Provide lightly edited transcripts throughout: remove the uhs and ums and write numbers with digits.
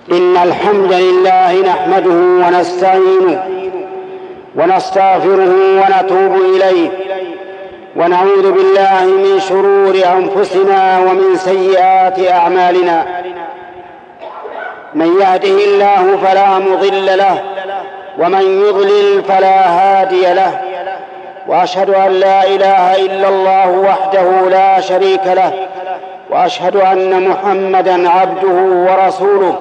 إن الحمد لله نحمده ونستعينه ونستغفره ونتوب إليه، ونعوذ بالله من شرور أنفسنا ومن سيئات أعمالنا. من يهده الله فلا مضل له، ومن يضلل فلا هادي له، وأشهد أن لا إله إلا الله وحده لا شريك له، وأشهد أن محمدًا عبده ورسوله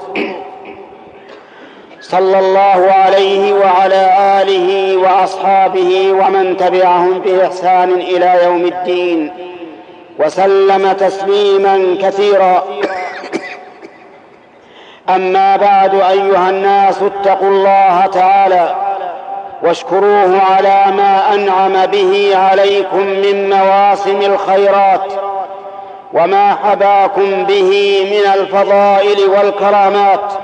صلى الله عليه وعلى آله وأصحابه ومن تبعهم بإحسان إلى يوم الدين، وسلم تسليمًا كثيرا. أما بعد، أيها الناس، اتقوا الله تعالى واشكروه على ما أنعم به عليكم من مواسم الخيرات، وما حباكم به من الفضائل والكرامات،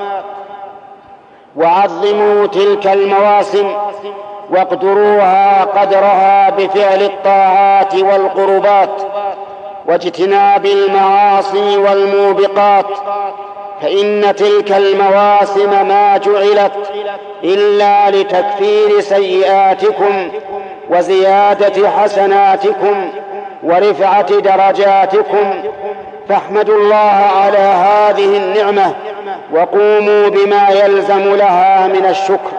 وعظموا تلك المواسم واقدروها قدرها بفعل الطاعات والقربات واجتناب المعاصي والموبقات، فإن تلك المواسم ما جعلت إلا لتكفير سيئاتكم وزيادة حسناتكم ورفعة درجاتكم، فاحمدوا الله على هذه النعمة وقوموا بما يلزم لها من الشكر.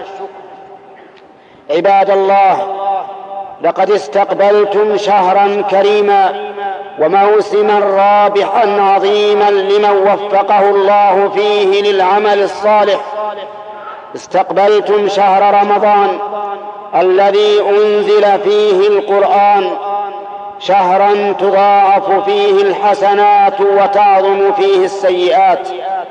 عباد الله، لقد استقبلتم شهرا كريما وموسما رابحا عظيما لمن وفقه الله فيه للعمل الصالح. استقبلتم شهر رمضان الذي أنزل فيه القرآن، شهرا تضاعف فيه الحسنات وتعظم فيه السيئات.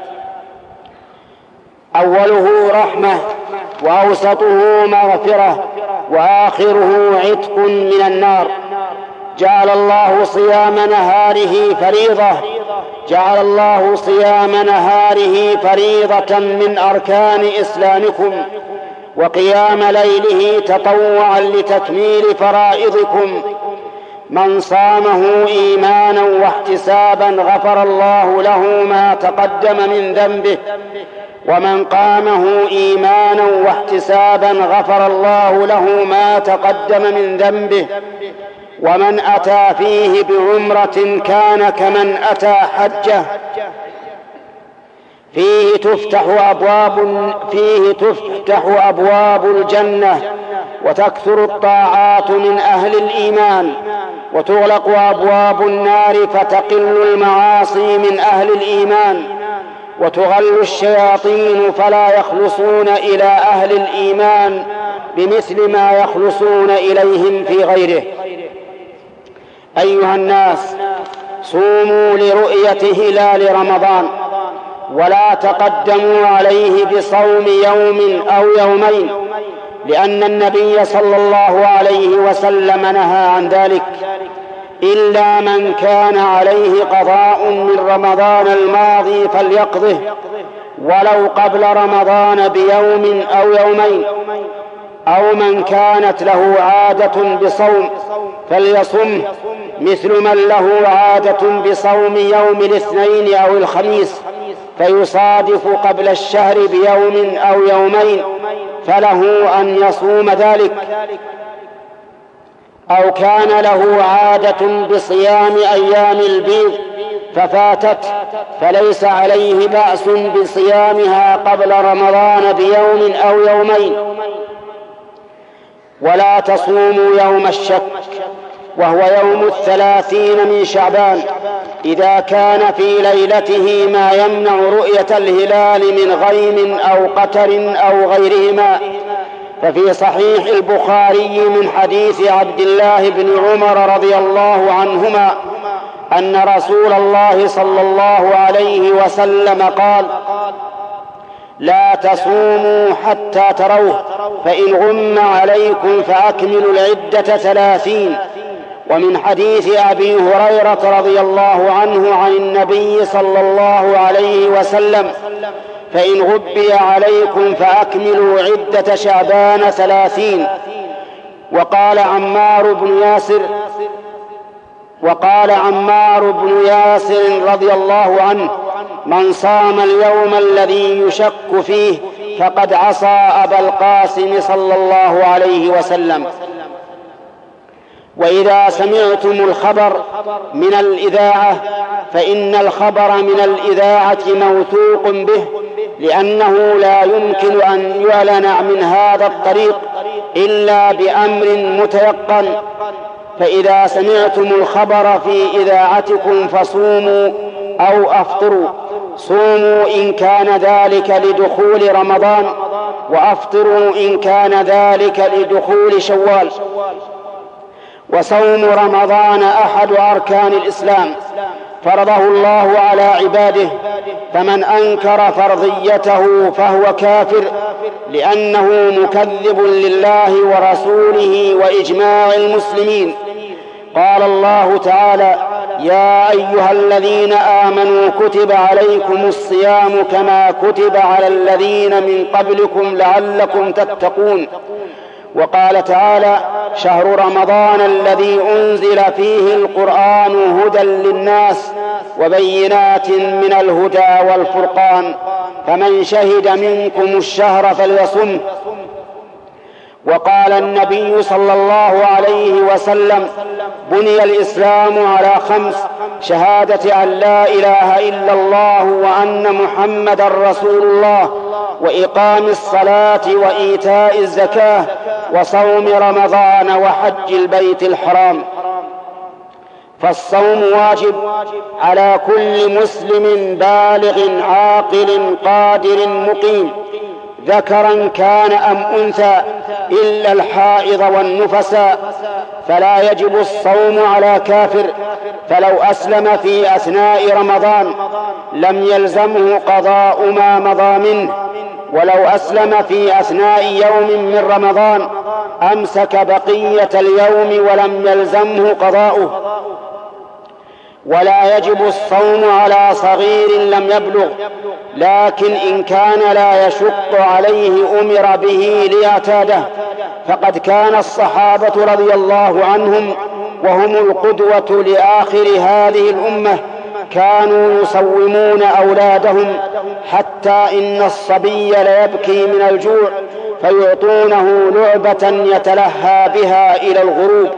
أوله رحمة، وأوسطه مغفرة، وآخره عتق من النار. جعل الله صيام نهاره فريضة، جعل الله صيام نهاره فريضة من أركان إسلامكم، وقيام ليله تطوعا لتكميل فرائضكم. من صامه إيمانا واحتسابا غفر الله له ما تقدم من ذنبه، ومن قامه إيمانا واحتسابا غفر الله له ما تقدم من ذنبه. ومن أتى فيه بعمرة كان كمن أتى حجة. فيه تفتح أبواب الجنة، وتكثر الطاعات من أهل الإيمان، وتغلق أبواب النار فتقل المعاصي من أهل الإيمان، وتغل الشياطين فلا يخلصون إلى أهل الإيمان بمثل ما يخلصون إليهم في غيره. أيها الناس، صوموا لرؤية هلال رمضان، ولا تقدموا عليه بصوم يوم أو يومين، لأن النبي صلى الله عليه وسلم نهى عن ذلك، إلا من كان عليه قضاء من رمضان الماضي فليقضه ولو قبل رمضان بيوم أو يومين، أو من كانت له عادة بصوم فليصمه، مثل من له عادة بصوم يوم الاثنين أو الخميس فيصادف قبل الشهر بيوم أو يومين، فله أن يصوم ذلك. أو كان له عادة بصيام أيام البيض ففاتت، فليس عليه بأس بصيامها قبل رمضان بيوم أو يومين. ولا تصوموا يوم الشك، وهو يوم 30 من شعبان، إذا كان في ليلته ما يمنع رؤية الهلال من غيم أو قتر أو غيرهما. ففي صحيح البخاري من حديث عبد الله بن عمر رضي الله عنهما أن رسول الله صلى الله عليه وسلم قال: لا تصوموا حتى تروه، فإن غم عليكم فأكملوا العدة 30. ومن حديث أبي هريرة رضي الله عنه عن النبي صلى الله عليه وسلم: فإن غبي عليكم فأكملوا عدة شعبان 30. وقال عمار بن ياسر رضي الله عنه: من صام اليوم الذي يشك فيه فقد عصى أبا القاسم صلى الله عليه وسلم. وإذا سمعتم الخبر من الإذاعة فإن الخبر من الإذاعة موثوق به، لأنه لا يمكن أن يعلن من هذا الطريق إلا بأمر متيقن. فإذا سمعتم الخبر في إذاعتكم فصوموا أو أفطروا. صوموا إن كان ذلك لدخول رمضان، وأفطروا إن كان ذلك لدخول شوال. وصوم رمضان أحد أركان الإسلام، فرضه الله على عباده، فمن أنكر فرضيته فهو كافر، لأنه مكذب لله ورسوله وإجماع المسلمين. قال الله تعالى: يا أيها الذين آمنوا كتب عليكم الصيام كما كتب على الذين من قبلكم لعلكم تتقون. وقال تعالى: شهر رمضان الذي أنزل فيه القرآن هدى للناس وبينات من الهدى والفرقان، فمن شهد منكم الشهر فليصمه. وقال النبي صلى الله عليه وسلم: بني الإسلام على 5: شهادة أن لا إله إلا الله وأن محمدا رسول الله، وإقام الصلاة وإيتاء الزكاة، وصوم رمضان وحج البيت الحرام. فالصوم واجب على كل مسلم بالغ عاقل قادر مقيم، ذكرا كان أم أنثى، إلا الحائض والنفساء. فلا يجب الصوم على كافر، فلو أسلم في أثناء رمضان لم يلزمه قضاء ما مضى منه، ولو أسلم في أثناء يوم من رمضان أمسك بقية اليوم ولم يلزمه قضاؤه. ولا يجب الصوم على صغير لم يبلغ، لكن إن كان لا يشق عليه أمر به ليعتاده، فقد كان الصحابة رضي الله عنهم وهم القدوة لآخر هذه الأمة كانوا يصومون أولادهم، حتى إن الصبي ليبكي من الجوع فيعطونه لعبة يتلهى بها إلى الغروب.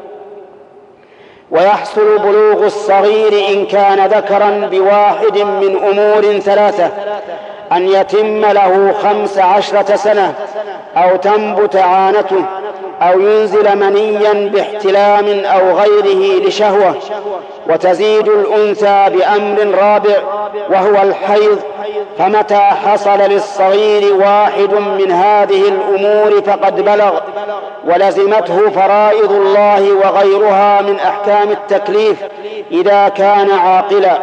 ويحصل بلوغ الصغير إن كان ذكرا بواحد من أمور 3: أن يتم له 15 سنة، أو تنبت عانته، أو ينزل منيا باحتلام أو غيره لشهوة. وتزيد الأنثى بأمر رابع وهو الحيض، فمتى حصل للصغير واحد من هذه الأمور فقد بلغ، ولزمته فرائض الله وغيرها من أحكام التكليف إذا كان عاقلا.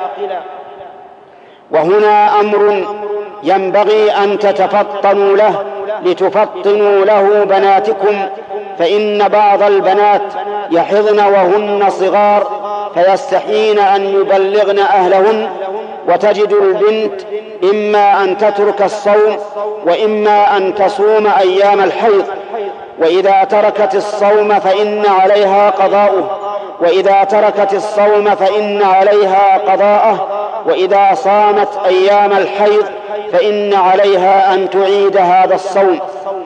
وهنا أمر ينبغي أن تتفطنوا له لتفطنوا له بناتكم، فإن بعض البنات يحضن وهن صغار فيستحين أن يبلغن أهلهن، وتجد البنت إما أن تترك الصوم وإما أن تصوم أيام الحيض، وإذا تركت الصوم فإن عليها قضاؤه، وإذا تركت الصوم فإن عليها قضاءه، وإذا صامت أيام الحيض فإن عليها أن تعيد هذا الصوم.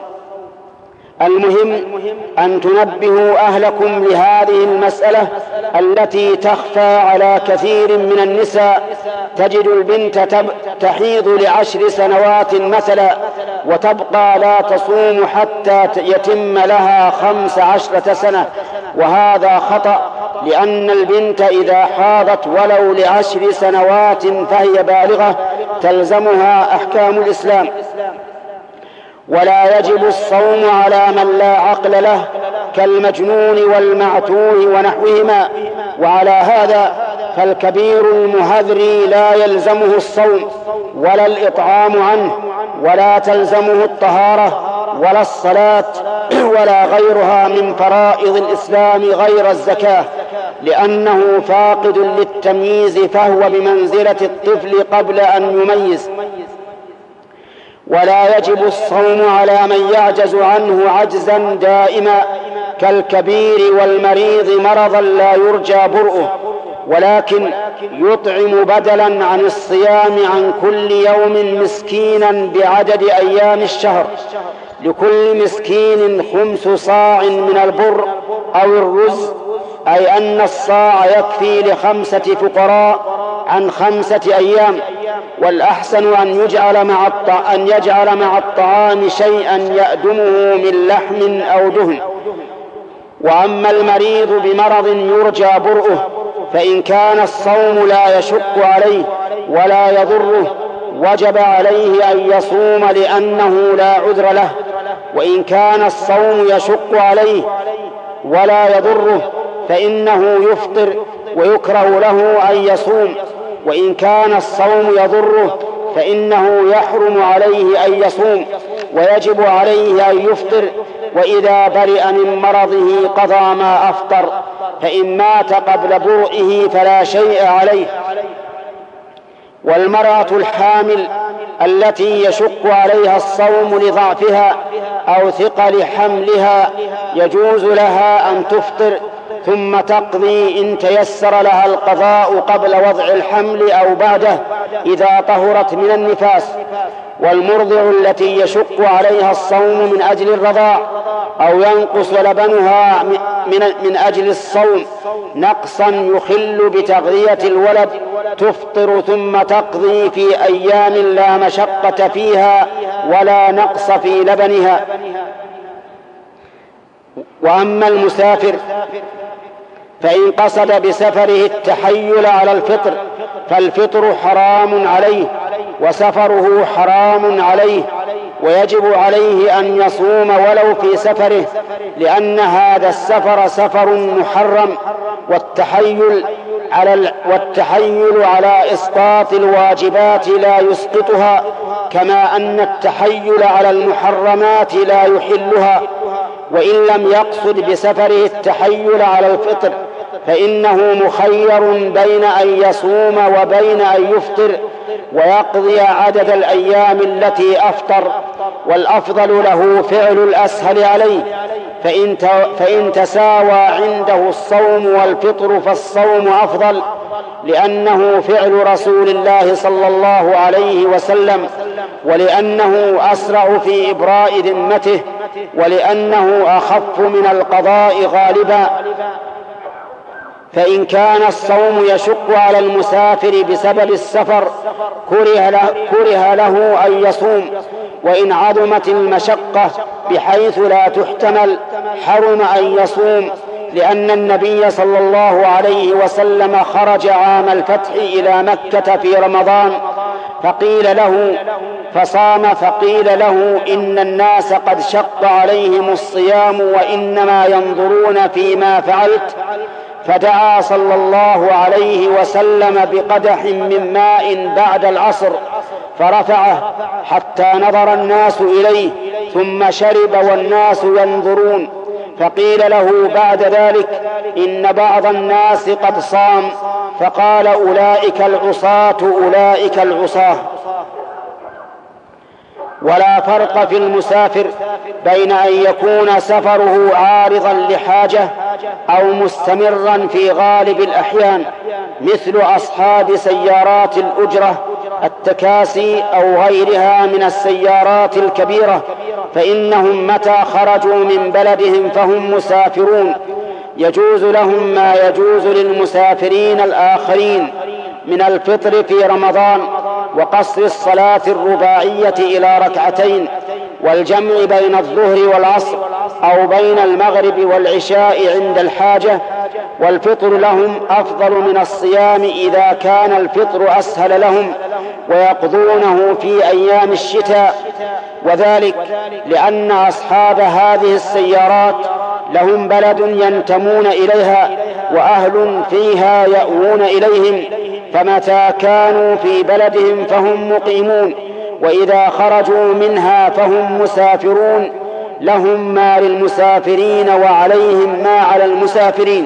المهم أن تنبهوا أهلكم لهذه المسألة التي تخفى على كثير من النساء. تجد البنت تحيض ل10 سنوات مثلا وتبقى لا تصوم حتى يتم لها 15 سنة، وهذا خطأ، لأن البنت إذا حاضت ولو ل10 سنوات فهي بالغة تلزمها أحكام الإسلام. ولا يجب الصوم على من لا عقل له كالمجنون والمعتوه ونحوهما، وعلى هذا فالكبير المهذري لا يلزمه الصوم ولا الإطعام عنه، ولا تلزمه الطهارة ولا الصلاة ولا غيرها من فرائض الإسلام غير الزكاة، لأنه فاقد للتمييز فهو بمنزلة الطفل قبل أن يميز. ولا يجب الصوم على من يعجز عنه عجزا دائما كالكبير والمريض مرضا لا يرجى برؤه، ولكن يطعم بدلا عن الصيام عن كل يوم مسكينا بعدد أيام الشهر، لكل مسكين 5 صاع من البر أو الرز، أي أن الصاع يكفي ل5 فقراء عن 5 أيام. والأحسن أن يجعل مع الطعام شيئا يأدمه من لحم أو دهن. وأما المريض بمرض يرجى برؤه، فإن كان الصوم لا يشق عليه ولا يضره وجب عليه أن يصوم لأنه لا عذر له. وإن كان الصوم يشق عليه ولا يضره فإنه يفطر ويكره له أن يصوم. وإن كان الصوم يضره فإنه يحرم عليه أن يصوم ويجب عليه أن يفطر. وإذا برئ من مرضه قضى ما أفطر، فإن مات قبل برئه فلا شيء عليه. والمرأة الحامل التي يشق عليها الصوم لضعفها أو ثقل حملها يجوز لها أن تفطر ثم تقضي إن تيسر لها القضاء قبل وضع الحمل أو بعده إذا طهرت من النفاس. والمرضع التي يشق عليها الصوم من أجل الرضاع أو ينقص لبنها من أجل الصوم نقصا يخل بتغذية الولد تفطر ثم تقضي في أيام لا مشقة فيها ولا نقص في لبنها. وأما المسافر فإن قصد بسفره التحيل على الفطر فالفطر حرام عليه وسفره حرام عليه، ويجب عليه أن يصوم ولو في سفره، لأن هذا السفر سفر محرم، والتحيل على إسقاط الواجبات لا يسقطها، كما أن التحيل على المحرمات لا يحلها. وإن لم يقصد بسفره التحيل على الفطر فإنه مخير بين أن يصوم وبين أن يفطر ويقضي عدد الأيام التي أفطر، والأفضل له فعل الأسهل عليه. فإن تساوى عنده الصوم والفطر فالصوم أفضل، لأنه فعل رسول الله صلى الله عليه وسلم، ولأنه أسرع في إبراء ذمته، ولأنه أخف من القضاء غالبا. فإن كان الصوم يشق على المسافر بسبب السفر كره له أن يصوم، وإن عظمت المشقة بحيث لا تحتمل حرم أن يصوم، لأن النبي صلى الله عليه وسلم خرج عام الفتح إلى مكة في رمضان فصام فقيل له إن الناس قد شق عليهم الصيام وإنما ينظرون فيما فعلت، فدعا صلى الله عليه وسلم بقدح من ماء بعد العصر فرفعه حتى نظر الناس إليه ثم شرب والناس ينظرون، فقيل له بعد ذلك إن بعض الناس قد صام، فقال أولئك العصاة أولئك العصاة. ولا فرق في المسافر بين أن يكون سفره عارضا لحاجة أو مستمرا في غالب الأحيان، مثل أصحاب سيارات الأجرة التكاسي أو غيرها من السيارات الكبيرة، فإنهم متى خرجوا من بلدهم فهم مسافرون، يجوز لهم ما يجوز للمسافرين الآخرين من الفطر في رمضان وقصر الصلاة الرباعية إلى 2 والجمع بين الظهر والعصر أو بين المغرب والعشاء عند الحاجة. والفطر لهم أفضل من الصيام إذا كان الفطر أسهل لهم، ويقضونه في أيام الشتاء، وذلك لأن أصحاب هذه السيارات لهم بلد ينتمون إليها وأهل فيها يأوون إليهم، فمتى كانوا في بلدهم فهم مقيمون، وإذا خرجوا منها فهم مسافرون، لهم ما للمسافرين وعليهم ما على المسافرين.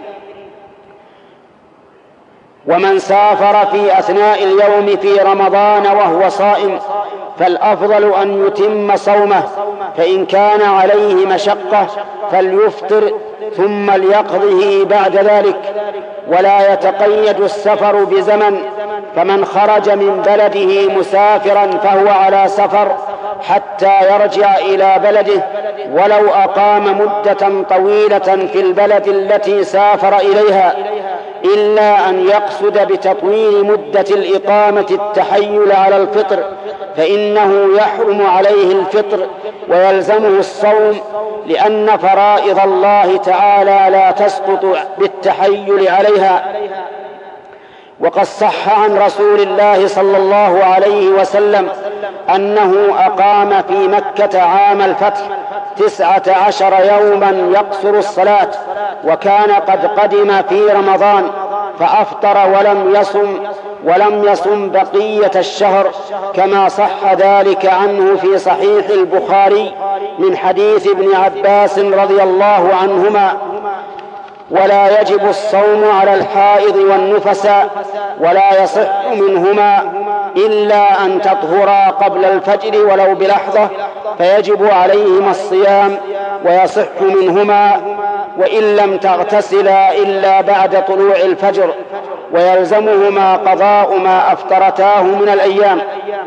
ومن سافر في أثناء اليوم في رمضان وهو صائم فالأفضل أن يتم صومه، فإن كان عليه مشقة فليفطر ثم ليقضه بعد ذلك. ولا يتقيد السفر بزمن، فمن خرج من بلده مسافرا فهو على سفر حتى يرجع إلى بلده، ولو أقام مدة طويلة في البلد التي سافر إليها، إلا أن يقصد بتطويل مدة الإقامة التحيل على الفطر، فإنه يحرم عليه الفطر ويلزمه الصوم، لأن فرائض الله تعالى لا تسقط بالتحيل عليها. وقد صح عن رسول الله صلى الله عليه وسلم أنه أقام في مكة عام الفتح 19 يوما يقصر الصلاة، وكان قد قدم في رمضان فأفطر ولم يصم بقية الشهر، كما صح ذلك عنه في صحيح البخاري من حديث ابن عباس رضي الله عنهما: ولا يجب الصوم على الحائض والنفساء، ولا يصح منهما إلا أن تطهرا قبل الفجر ولو بلحظة، فيجب عليهما الصيام، ويصح منهما وإن لم تغتسلا إلا بعد طلوع الفجر، ويلزمهما قضاء ما أفطرتاه من الأيام.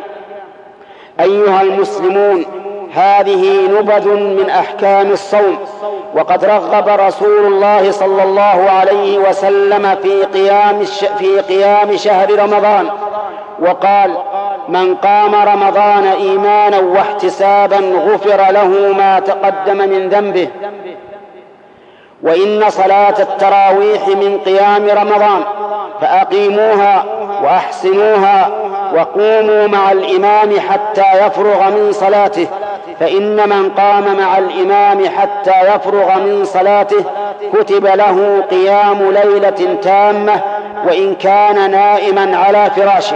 أيها المسلمون، هذه نبذ من أحكام الصوم. وقد رغب رسول الله صلى الله عليه وسلم في قيام شهر رمضان، وقال: من قام رمضان إيمانا واحتسابا غفر له ما تقدم من ذنبه. وإن صلاة التراويح من قيام رمضان، فأقيموها وأحسنوها وقوموا مع الإمام حتى يفرغ من صلاته، فإن من قام مع الإمام حتى يفرغ من صلاته كتب له قيام ليلة تامة، وإن كان نائما على فراشه.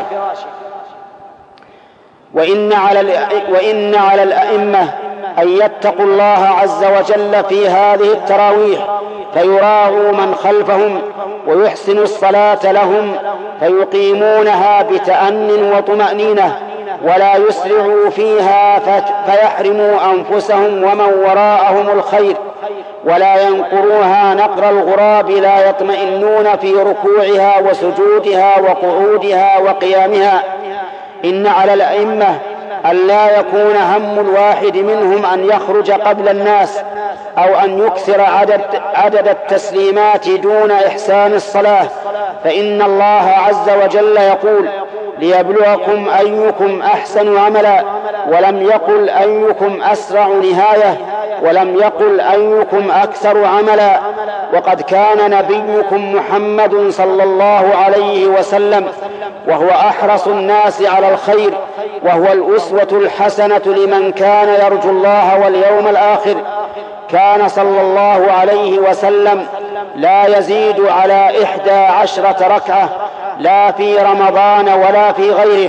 وإن على الأئمة أن يتقوا الله عز وجل في هذه التراويح، فيراعوا من خلفهم ويحسنوا الصلاة لهم، فيقيمونها بتأن وطمأنينة، ولا يسرعوا فيها فيحرموا أنفسهم ومن وراءهم الخير، ولا ينقروها نقر الغراب، لا يطمئنون في ركوعها وسجودها وقعودها وقيامها. إن على الأئمة أن لا يكون هم الواحد منهم أن يخرج قبل الناس، أو أن يكثر عدد التسليمات دون إحسان الصلاة، فإن الله عز وجل يقول: ليبلوكم أيكم أحسن عملا، ولم يقل أيكم أسرع نهاية، ولم يقل أيكم أكثر عملا. وقد كان نبيكم محمد صلى الله عليه وسلم وهو أحرص الناس على الخير، وهو الأسوة الحسنة لمن كان يرجو الله واليوم الآخر. كان صلى الله عليه وسلم لا يزيد على 11 ركعة، لا في رمضان ولا في غيره.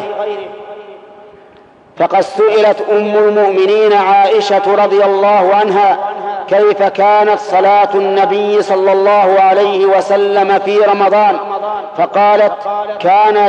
فقد سئلت أم المؤمنين عائشة رضي الله عنها: كيف كانت صلاة النبي صلى الله عليه وسلم في رمضان؟ فقالت: كان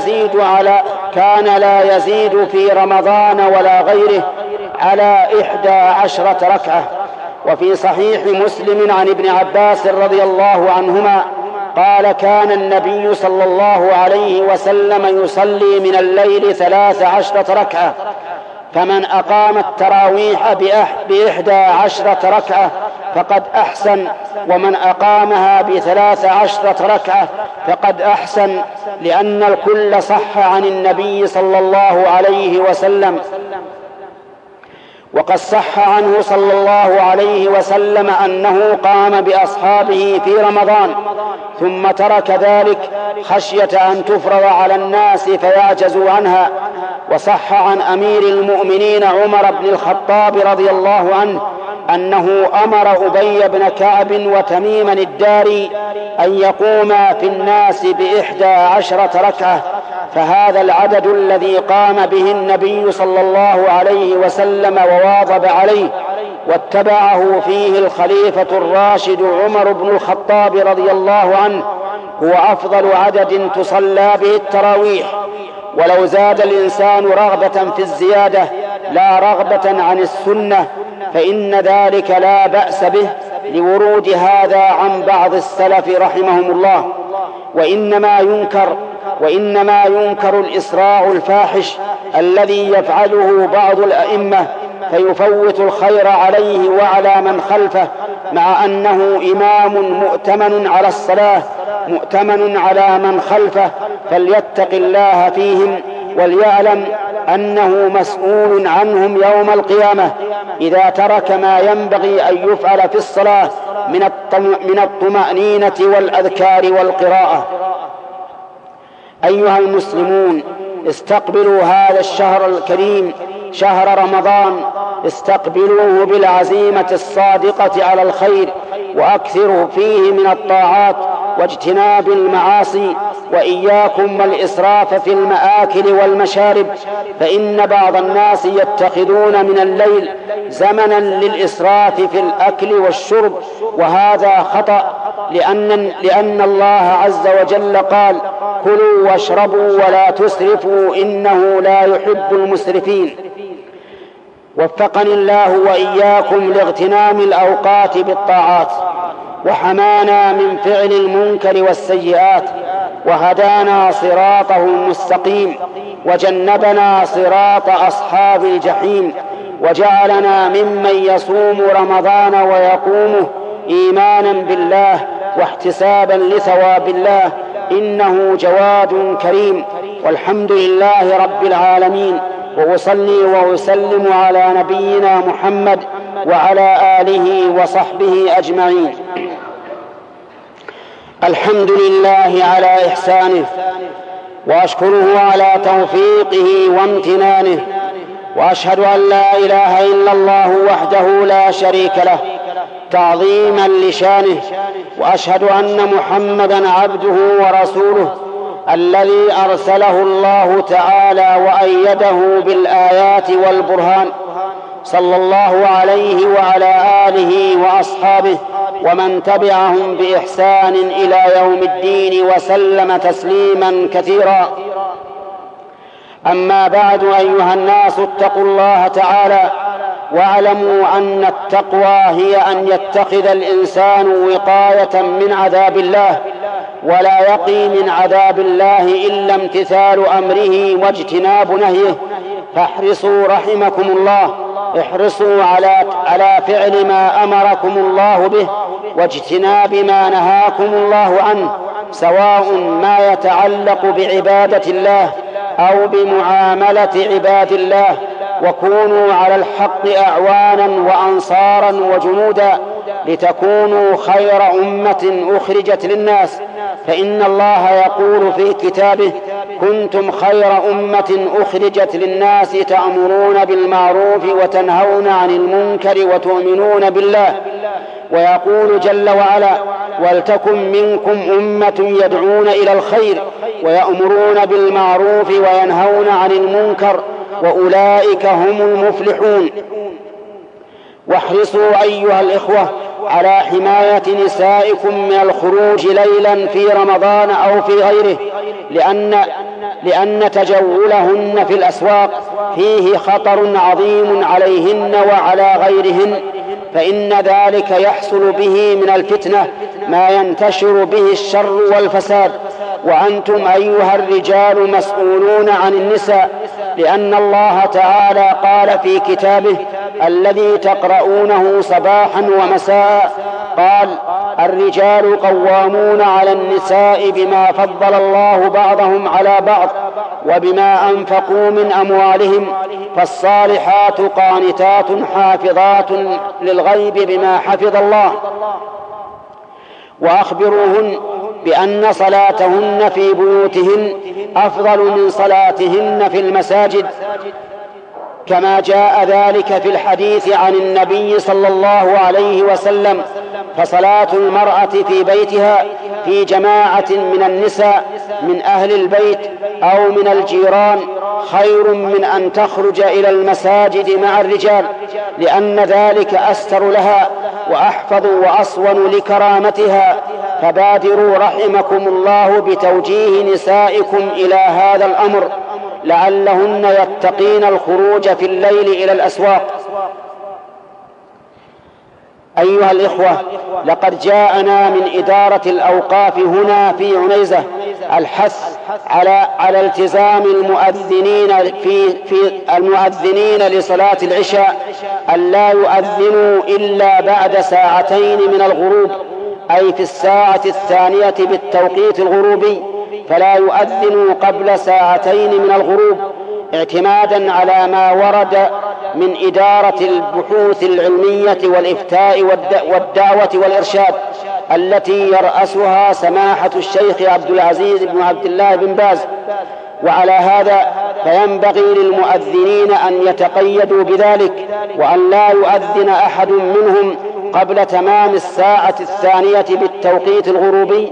لا يزيد في رمضان ولا غيره على 11 ركعة. وفي صحيح مسلم عن ابن عباس رضي الله عنهما قال: كان النبي صلى الله عليه وسلم يصلي من الليل 13 ركعة، فمن أقام التراويح ب11 ركعة فقد أحسن، ومن أقامها ب13 ركعة فقد أحسن، لأن الكل صح عن النبي صلى الله عليه وسلم. وقد صح عنه صلى الله عليه وسلم أنه قام بأصحابه في رمضان ثم ترك ذلك خشية أن تفرض على الناس فيعجزوا عنها. وصح عن أمير المؤمنين عمر بن الخطاب رضي الله عنه أنه أمر أبي بن كعب وتميما الداري أن يقوما في الناس ب11 ركعة، فهذا العدد الذي قام به النبي صلى الله عليه وسلم وواظب عليه واتبعه فيه الخليفة الراشد عمر بن الخطاب رضي الله عنه هو أفضل عدد تصلى به التراويح. ولو زاد الإنسان رغبة في الزيادة لا رغبة عن السنة فإن ذلك لا بأس به، لورود هذا عن بعض السلف رحمهم الله. وإنما ينكر الإسراع الفاحش الذي يفعله بعض الأئمة فيفوت الخير عليه وعلى من خلفه، مع أنه إمام مؤتمن على الصلاة مؤتمن على من خلفه، فليتق الله فيهم وليعلم أنه مسؤول عنهم يوم القيامة إذا ترك ما ينبغي أن يفعل في الصلاة من الطمأنينة والأذكار والقراءة. أيها المسلمون، استقبلوا هذا الشهر الكريم شهر رمضان، استقبلوه بالعزيمة الصادقة على الخير، وأكثروا فيه من الطاعات واجتناب المعاصي، وإياكم والإسراف في المآكل والمشارب، فإن بعض الناس يتخذون من الليل زمنا للإسراف في الأكل والشرب، وهذا خطأ، لأن الله عز وجل قال: كلوا واشربوا ولا تسرفوا إنه لا يحب المسرفين. وفقني الله وإياكم لاغتنام الأوقات بالطاعات، وحمانا من فعل المنكر والسيئات، وهدانا صراطه المستقيم، وجنبنا صراط أصحاب الجحيم، وجعلنا ممن يصوم رمضان ويقومه إيمانا بالله واحتسابا لثواب الله، إنه جواد كريم. والحمد لله رب العالمين، وأصلي وأسلم على نبينا محمد وعلى آله وصحبه أجمعين. الحمد لله على إحسانه، وأشكره على توفيقه وامتنانه، وأشهد أن لا إله إلا الله وحده لا شريك له تعظيما لشانه، وأشهد أن محمدا عبده ورسوله الذي أرسله الله تعالى وأيده بالآيات والبرهان، صلى الله عليه وعلى آله وأصحابه ومن تبعهم بإحسان إلى يوم الدين وسلم تسليما كثيرا. أما بعد، أيها الناس، اتقوا الله تعالى، واعلموا أن التقوى هي أن يتخذ الإنسان وقاية من عذاب الله، ولا يقي من عذاب الله إلا امتثال أمره واجتناب نهيه. فاحرصوا رحمكم الله، احرصوا على فعل ما أمركم الله به واجتناب ما نهاكم الله عنه، سواء ما يتعلق بعبادة الله أو بمعاملة عباد الله، وكونوا على الحق أعوانا وأنصارا وجنودا لتكونوا خير أمة أخرجت للناس، فإن الله يقول في كتابه: كنتم خير أمة أخرجت للناس تأمرون بالمعروف وتنهون عن المنكر وتؤمنون بالله. ويقول جل وعلا: ولتكن منكم أمة يدعون إلى الخير ويأمرون بالمعروف وينهون عن المنكر وأولئك هم المفلحون. واحرصوا أيها الإخوة على حماية نسائكم من الخروج ليلا في رمضان أو في غيره، لأن تجولهن في الأسواق فيه خطر عظيم عليهن وعلى غيرهن، فإن ذلك يحصل به من الفتنة ما ينتشر به الشر والفساد. وأنتم أيها الرجال مسؤولون عن النساء، لأن الله تعالى قال في كتابه الذي تقرؤونه صباحا ومساء، قال: الرجال قوامون على النساء بما فضل الله بعضهم على بعض وبما أنفقوا من أموالهم، فالصالحات قانتات حافظات للغيب بما حفظ الله. وأخبروهن بأن صلاتهن في بيوتهن أفضل من صلاتهن في المساجد، كما جاء ذلك في الحديث عن النبي صلى الله عليه وسلم: فصلاة المرأة في بيتها في جماعة من النساء من أهل البيت أو من الجيران خير من أن تخرج إلى المساجد مع الرجال، لأن ذلك أستر لها وأحفظ وأصون لكرامتها. فبادروا رحمكم الله بتوجيه نسائكم إلى هذا الأمر، لعلهن يتقين الخروج في الليل إلى الأسواق. أيها الإخوة، لقد جاءنا من إدارة الأوقاف هنا في عنيزة الحث على التزام المؤذنين لصلاة العشاء أن لا يؤذنوا إلا بعد ساعتين من الغروب، أي في الساعة الثانية بالتوقيت الغروبي، فلا يؤذنوا قبل ساعتين من الغروب، اعتمادا على ما ورد من إدارة البحوث العلمية والإفتاء والدعوة والإرشاد التي يرأسها سماحة الشيخ عبد العزيز بن عبد الله بن باز. وعلى هذا فينبغي للمؤذنين أن يتقيدوا بذلك، وأن لا يؤذن أحد منهم قبل تمام الساعة الثانية بالتوقيت الغروبي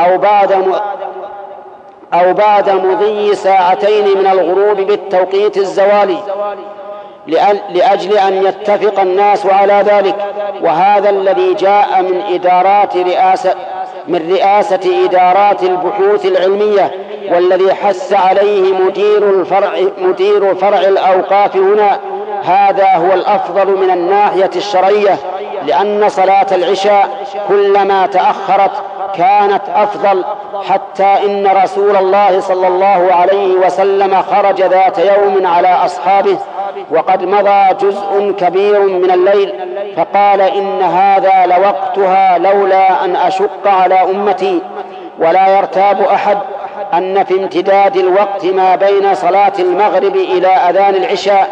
أو بعد مضي ساعتين من الغروب بالتوقيت الزوالي، لأجل أن يتفق الناس على ذلك. وهذا الذي جاء من رئاسة إدارات البحوث العلمية، والذي حث عليه مدير فرع الأوقاف هنا. هذا هو الأفضل من الناحية الشرعية، لأن صلاة العشاء كلما تأخرت كانت أفضل، حتى إن رسول الله صلى الله عليه وسلم خرج ذات يوم على أصحابه وقد مضى جزء كبير من الليل، فقال: إن هذا لوقتها لولا أن أشق على أمتي. ولا يرتاب أحد أن في امتداد الوقت ما بين صلاة المغرب إلى أذان العشاء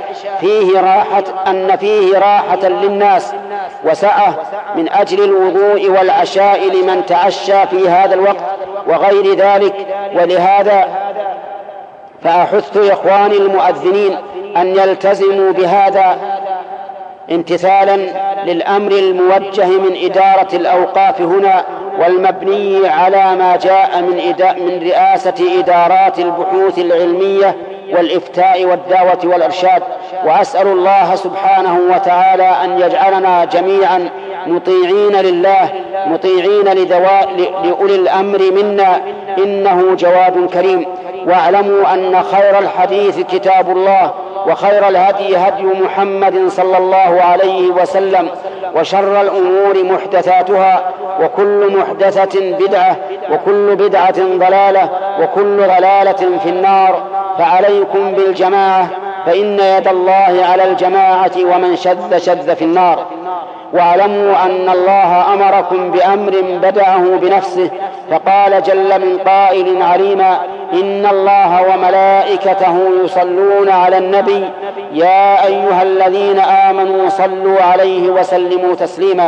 فيه راحة للناس وسعة من أجل الوضوء والعشاء لمن تعشى في هذا الوقت وغير ذلك. ولهذا فأحث إخواني المؤذنين أن يلتزموا بهذا امتثالا للأمر الموجه من إدارة الأوقاف هنا، والمبني على ما جاء من رئاسة إدارات البحوث العلمية والإفتاء والدعوة والإرشاد. وأسأل الله سبحانه وتعالى أن يجعلنا جميعا مطيعين لله، مطيعين لأولي الأمر منا، إنه جواد كريم. واعلموا أن خير الحديث كتاب الله، وخير الهدي هدي محمد صلى الله عليه وسلم، وشر الأمور محدثاتها، وكل محدثة بدعة، وكل بدعة ضلالة، وكل ضلالة في النار. فعليكم بالجماعة، فإن يد الله على الجماعة، ومن شذ في النار. واعلموا أن الله أمركم بأمر بدأه بنفسه، فقال جل من قائل عليما: إن الله وملائكته يصلون على النبي يا أيها الذين آمنوا صلوا عليه وسلموا تسليما.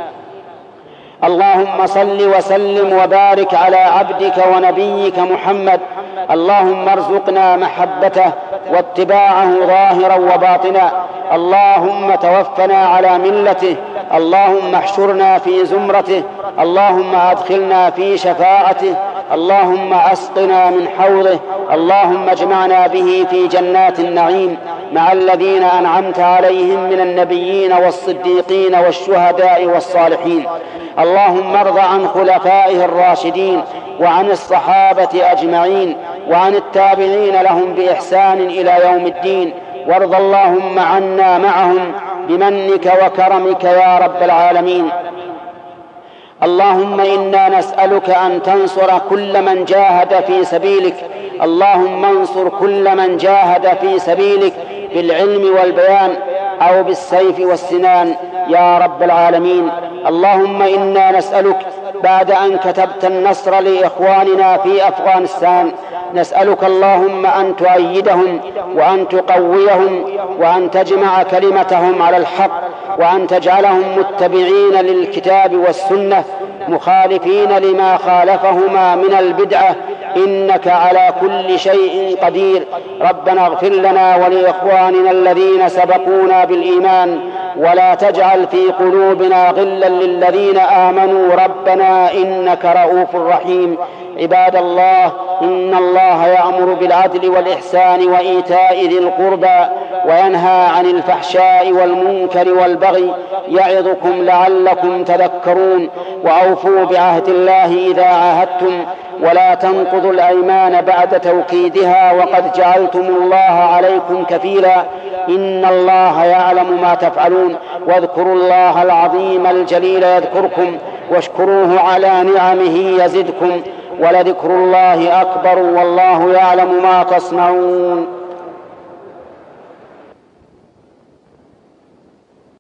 اللهم صل وسلم وبارك على عبدك ونبيك محمد. اللهم ارزقنا محبته واتباعه ظاهرا وباطنا. اللهم توفنا على ملته. اللهم احشرنا في زمرته. اللهم ادخلنا في شفاعته. اللهم اسقنا من حوضه. اللهم اجمعنا به في جنات النعيم مع الذين أنعمت عليهم من النبيين والصديقين والشهداء والصالحين. اللهم ارض عن خلفائه الراشدين وعن الصحابة أجمعين وعن التابعين لهم بإحسان إلى يوم الدين، وارض اللهم عنا معهم بمنك وكرمك يا رب العالمين. اللهم إنا نسألك أن تنصر كل من جاهد في سبيلك. اللهم انصر كل من جاهد في سبيلك بالعلم والبيان أو بالسيف والسنان يا رب العالمين. اللهم إنا نسألك بعد أن كتبت النصر لإخواننا في أفغانستان، نسألك اللهم أن تؤيدهم وأن تقويهم وأن تجمع كلمتهم على الحق، وأن تجعلهم متبعين للكتاب والسنة مخالفين لما خالفهما من البدعة، إنك على كل شيء قدير. ربنا اغفر لنا ولإخواننا الذين سبقونا بالإيمان، ولا تجعل في قلوبنا غلا للذين آمنوا ربنا إنك رؤوف رحيم. عباد الله، إن الله يأمر بالعدل والإحسان وإيتاء ذي القربى وينهى عن الفحشاء والمنكر والبغي، يعظكم لعلكم تذكرون. وأوفوا بعهد الله إذا عاهدتم، ولا تنقضوا الأيمان بعد توكيدها، وقد جعلتم الله عليكم كفيلا. إن الله يعلم ما تفعلون. واذكروا الله العظيم الجليل يذكركم واشكروه على نعمه يزدكم ولذكر الله أكبر والله يعلم ما تصنعون.